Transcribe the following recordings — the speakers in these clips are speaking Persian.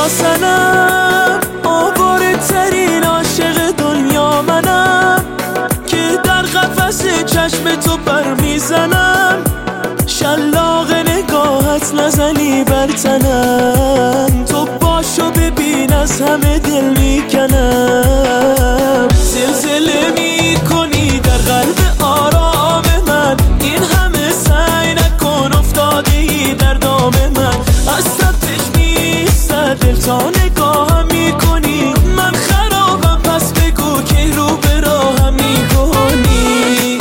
سنم، آواره ترین عاشق دنیا منم، که در قفس چشم تو پر میزنم، شلاق نگاهت نزنی بر تنم، تو باشو ببین از همه دل میکنم. زلزله میکنی در قلب آرام من، این همه سعی نکن افتادی در دام من، از تپش میستد دل تا نگاهم میکنی، من خرابم پس بگو که رو به راهم میکنی.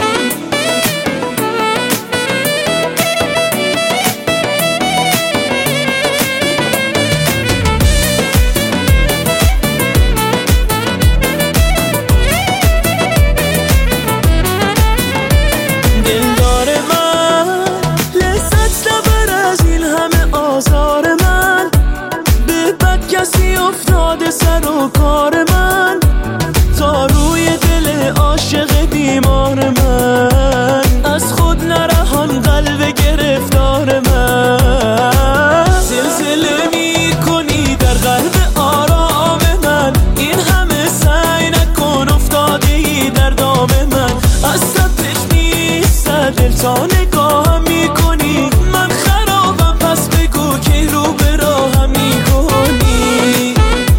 دلدار من لذت نبر از این همه آزار من، به بد کسی افتاده سر و کار من، تا روی دل عاشق بیمار من، از خود نرهان قلب گرفتار من. زلزله میکنی در قلب آرام من، این همه سعی نکن افتادی در دام من، از تپش میستد دل تا نگاهم میکنی، من خرابم پس بگو که رو به راهم میکنی.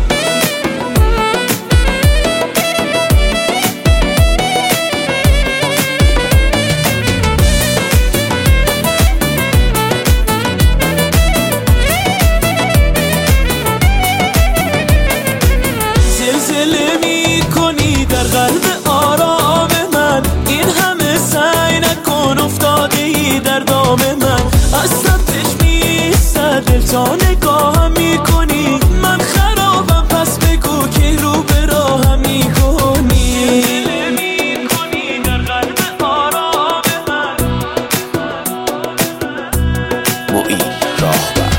زلزله میکنی در قلب آرام من، این همه سعی نکن افتادی در دام من، از تپش میستد دل تا نگاهم میکنی، من خرابم پس بگو که رو به راهم میکنی. زلزله میکنی در قلب آرام من. معین راهبر.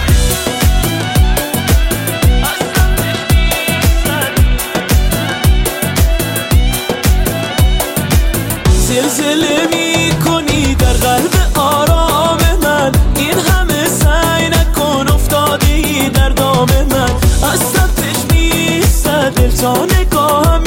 زلزله میکنی در قلب آرام من، این همه سعی نکن افتادی در دام من، از تپش میستد دل تا نگاهم